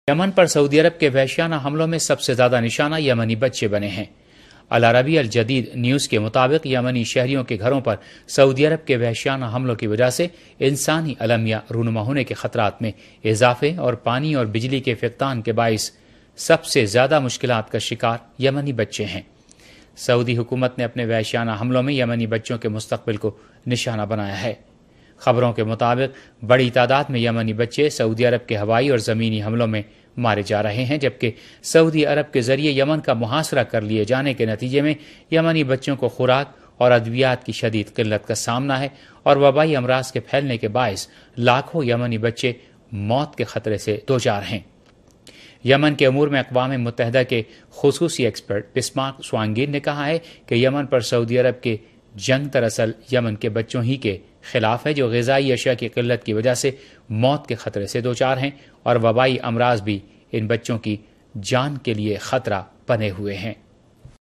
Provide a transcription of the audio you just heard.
یمن پر سعودی عرب کے وحشیانہ حملوں میں سب سے زیادہ نشانہ یمنی بچے بنے ہیں۔ العربیہ الجدید نیوز کے مطابق یمنی شہریوں کے گھروں پر سعودی عرب کے وحشیانہ حملوں کی وجہ سے انسانی الامیہ رونما ہونے کے خطرات میں اضافے اور پانی اور بجلی کے فقدان کے باعث سب سے زیادہ مشکلات کا شکار یمنی بچے ہیں۔ سعودی حکومت نے اپنے وحشیانہ حملوں میں یمنی بچوں کے مستقبل کو نشانہ بنایا ہے۔ خبروں کے مطابق بڑی تعداد میں یمنی بچے سعودی عرب کے ہوائی اور زمینی حملوں میں مارے جا رہے ہیں، جبکہ سعودی عرب کے ذریعے یمن کا محاصرہ کر لیے جانے کے نتیجے میں یمنی بچوں کو خوراک اور ادویات کی شدید قلت کا سامنا ہے اور وبائی امراض کے پھیلنے کے باعث لاکھوں یمنی بچے موت کے خطرے سے دوچار ہیں۔ یمن کے امور میں اقوام متحدہ کے خصوصی ایکسپرٹ بسمارک سوانگیر نے کہا ہے کہ یمن پر سعودی عرب کے جنگ دراصل یمن کے بچوں ہی کے خلاف ہے، جو غذائی اشیاء کی قلت کی وجہ سے موت کے خطرے سے دوچار ہیں، اور وبائی امراض بھی ان بچوں کی جان کے لیے خطرہ بنے ہوئے ہیں۔